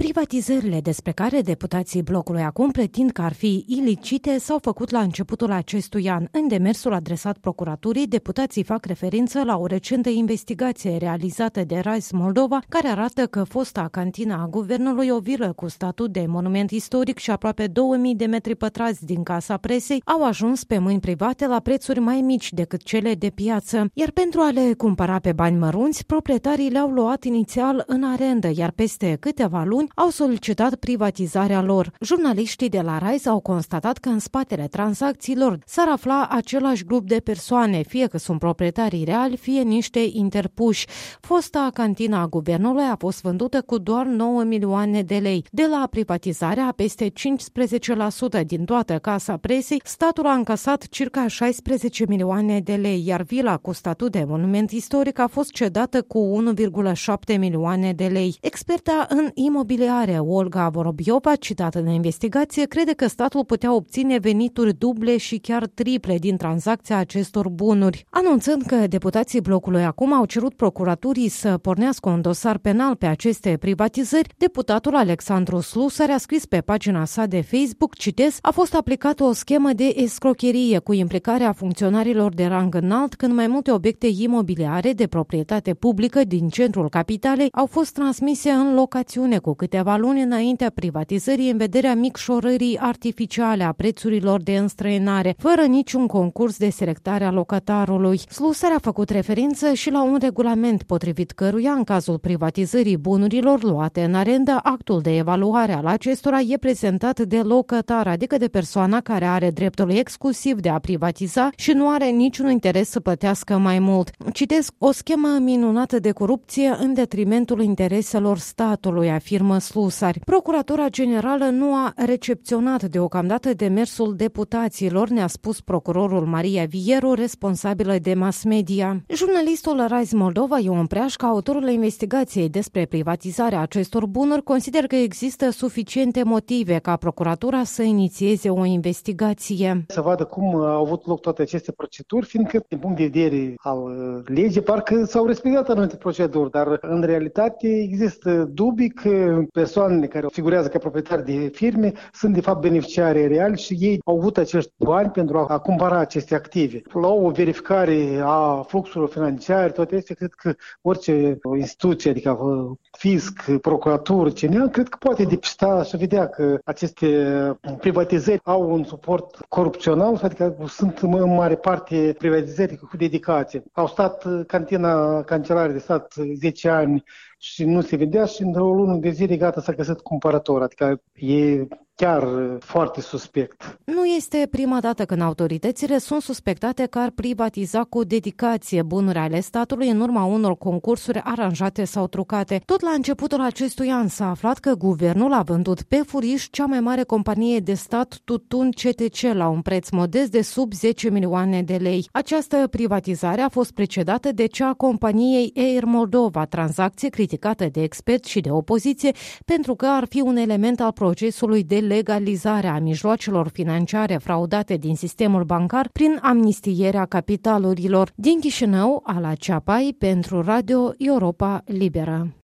Privatizările despre care deputații blocului acum pretind că ar fi ilicite s-au făcut la începutul acestui an. În demersul adresat procuraturii, deputații fac referință la o recentă investigație realizată de Rise Moldova, care arată că fosta cantina a guvernului, o vilă cu statut de monument istoric și aproape 2000 de metri pătrați din Casa Presei, au ajuns pe mâini private la prețuri mai mici decât cele de piață. Iar pentru a le cumpăra pe bani mărunți, proprietarii le-au luat inițial în arendă, iar peste câteva luni au solicitat privatizarea lor. Jurnaliștii de la Rise au constatat că în spatele tranzacțiilor s-ar afla același grup de persoane, fie că sunt proprietarii reali, fie niște interpuși. Fosta cantina a guvernului a fost vândută cu doar 9 milioane de lei. De la privatizarea a peste 15% din toată Casa Presei, statul a încasat circa 16 milioane de lei, iar vila cu statut de monument istoric a fost cedată cu 1,7 milioane de lei. Experta în imobiliare Olga Vorobiova, citată în investigație, crede că statul putea obține venituri duble și chiar triple din tranzacția acestor bunuri. Anunțând că deputații blocului acum au cerut procuraturii să pornească un dosar penal pe aceste privatizări, deputatul Alexandru Slusar a scris pe pagina sa de Facebook, citez, a fost aplicată o schemă de escrocherie cu implicarea funcționarilor de rang înalt când mai multe obiecte imobiliare de proprietate publică din centrul capitalei au fost transmise în locațiune cu câteva luni înaintea privatizării în vederea micșorării artificiale a prețurilor de înstrăinare, fără niciun concurs de selectare a locatarului. Slusar a făcut referință și la un regulament potrivit căruia, în cazul privatizării bunurilor luate în arendă, actul de evaluare al acestora e prezentat de locatar, adică de persoana care are dreptul exclusiv de a privatiza și nu are niciun interes să plătească mai mult. Citesc, o schemă minunată de corupție în detrimentul intereselor statului, afirmă Slusar. Procuratura Generală nu a recepționat deocamdată demersul deputaților, ne-a spus procurorul Maria Vieru, responsabilă de mass media. Jurnalistul Rise Moldova, Ion Preașca, autorul investigației despre privatizarea acestor bunuri, consideră că există suficiente motive ca procuratura să inițieze o investigație. Să vadă cum au avut loc toate aceste proceduri, fiindcă, din punct de vedere al legii, parcă s-au respectat anumite proceduri, dar în realitate există dubii că persoanele care figurează ca proprietari de firme sunt de fapt beneficiari reali și ei au avut acești bani pentru a cumpăra aceste active. La o verificare a fluxurilor financiare, toate astea, cred că orice instituție, adică fisc, procuratură, CNA, cred că poate depista și vedea că aceste privatizări au un suport corupțional, adică sunt în mare parte privatizări cu dedicație. Au stat cantina cancelară de stat 10 ani și nu se vedea și într-o lună de zile gata s-a găsit cumpărător, adică e chiar foarte suspect. Nu este prima dată când autoritățile sunt suspectate că ar privatiza cu dedicație bunuri ale statului în urma unor concursuri aranjate sau trucate. Tot la începutul acestui an s-a aflat că guvernul a vândut pe furiș cea mai mare companie de stat Tutun CTC la un preț modest de sub 10 milioane de lei. Această privatizare a fost precedată de cea a companiei Air Moldova, tranzacție criticată de experți și de opoziție pentru că ar fi un element al procesului de legalizarea a mijloacelor financiare fraudate din sistemul bancar prin amnistierea capitalurilor. Din Chișinău, Ala Ceapai, pentru Radio Europa Liberă.